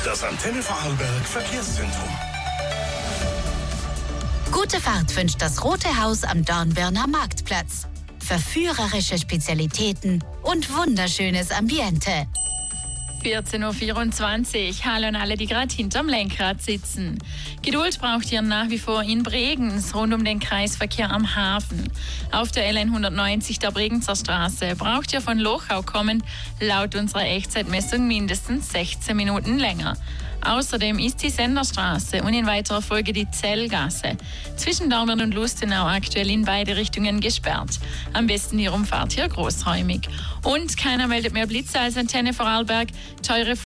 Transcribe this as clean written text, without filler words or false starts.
Das Antenne Vorarlberg Verkehrszentrum. Gute Fahrt wünscht das Rote Haus am Dornbirner Marktplatz. Verführerische Spezialitäten und wunderschönes Ambiente. 14.24 Uhr. Hallo an alle, die gerade hinterm Lenkrad sitzen. Geduld braucht ihr nach wie vor in Bregenz, rund um den Kreisverkehr am Hafen. Auf der LN 190 der Bregenzer Straße braucht ihr von Lochau kommend laut unserer Echtzeitmessung mindestens 16 Minuten länger. Außerdem ist die Senderstraße und in weiterer Folge die Zellgasse zwischen Dornbirn und Lustenau aktuell in beide Richtungen gesperrt. Am besten ihr umfahrt hier großräumig. Und keiner meldet mehr Blitze als Antenne Vorarlberg. Teure